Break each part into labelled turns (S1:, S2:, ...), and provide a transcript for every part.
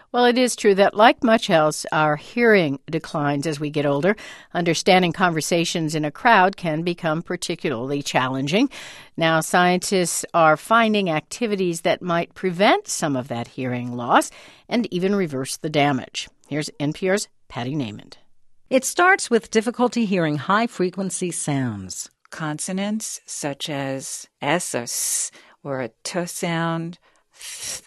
S1: Well, it is true that, like much else, our hearing declines as we get older. Understanding conversations in a crowd can become particularly challenging. Now, scientists are finding activities that might prevent some of that hearing loss and even reverse the damage. Here's NPR's Patty Naiman.
S2: It starts with difficulty hearing high-frequency sounds.
S3: Consonants such as S or S or a T sound, Th,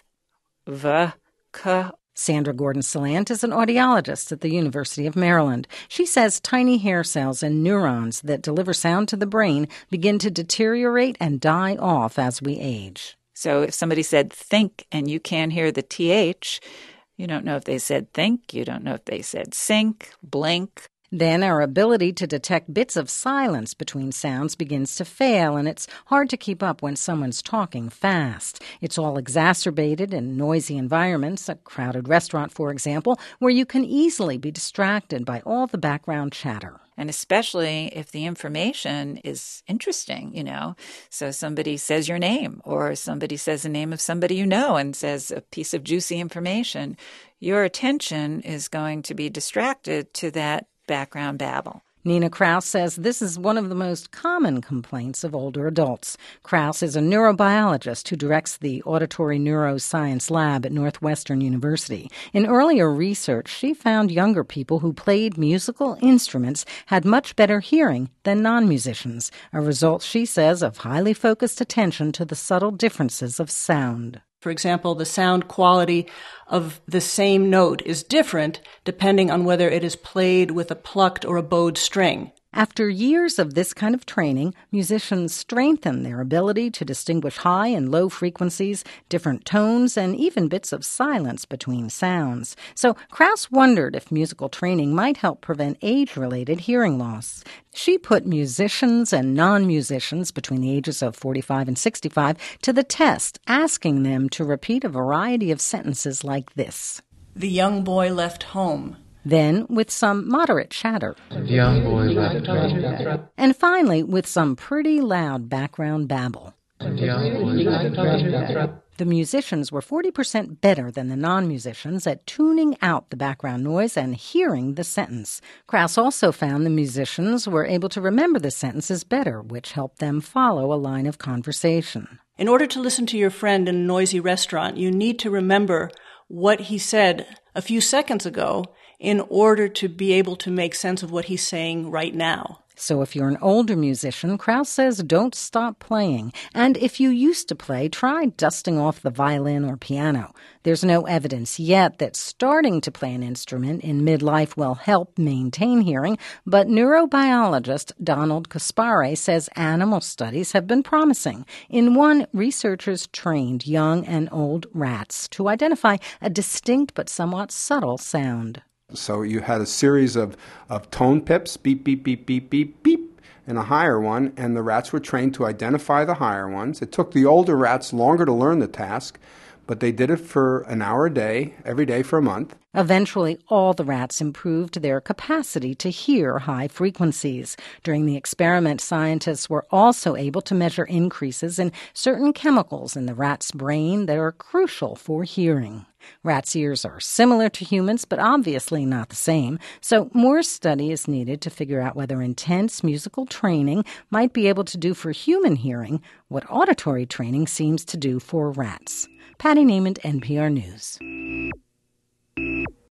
S3: V, K.
S2: Sandra Gordon-Salant is an audiologist at the University of Maryland. She says tiny hair cells and neurons that deliver sound to the brain begin to deteriorate and die off as we age.
S3: So if somebody said think and you can't hear the TH, you don't know if they said think, you don't know if they said sink, blink.
S2: Then our ability to detect bits of silence between sounds begins to fail, and it's hard to keep up when someone's talking fast. It's all exacerbated in noisy environments, a crowded restaurant, for example, where you can easily be distracted by all the background chatter.
S3: And especially if the information is interesting, So somebody says your name, or somebody says the name of somebody you know and says a piece of juicy information. Your attention is going to be distracted to that background babble.
S2: Nina Kraus says this is one of the most common complaints of older adults. Kraus is a neurobiologist who directs the Auditory Neuroscience Lab at Northwestern University. In earlier research, she found younger people who played musical instruments had much better hearing than non-musicians, a result, she says, of highly focused attention to the subtle differences of sound.
S4: For example, the sound quality of the same note is different depending on whether it is played with a plucked or a bowed string.
S2: After years of this kind of training, musicians strengthen their ability to distinguish high and low frequencies, different tones, and even bits of silence between sounds. So Kraus wondered if musical training might help prevent age-related hearing loss. She put musicians and non-musicians between the ages of 45 and 65 to the test, asking them to repeat a variety of sentences like this.
S4: The young boy left home.
S2: Then with some moderate chatter.
S5: The young boy left home.
S2: And finally with some pretty loud background babble.
S5: The young boy left home.
S2: The musicians were 40% better than the non-musicians at tuning out the background noise and hearing the sentence. Kraus also found the musicians were able to remember the sentences better, which helped them follow a line of conversation.
S4: In order to listen to your friend in a noisy restaurant, you need to remember what he said a few seconds ago in order to be able to make sense of what he's saying right now.
S2: So if you're an older musician, Kraus says don't stop playing. And if you used to play, try dusting off the violin or piano. There's no evidence yet that starting to play an instrument in midlife will help maintain hearing, but neurobiologist Donald Caspare says animal studies have been promising. In one, researchers trained young and old rats to identify a distinct but somewhat subtle sound.
S6: So you had a series of tone pips, beep, beep, beep, beep, beep, beep, and a higher one, and the rats were trained to identify the higher ones. It took the older rats longer to learn the task, but they did it for an hour a day, every day for a month.
S2: Eventually, all the rats improved their capacity to hear high frequencies. During the experiment, scientists were also able to measure increases in certain chemicals in the rat's brain that are crucial for hearing. Rats' ears are similar to humans, but obviously not the same, so more study is needed to figure out whether intense musical training might be able to do for human hearing what auditory training seems to do for rats. Patty Naiman, NPR News.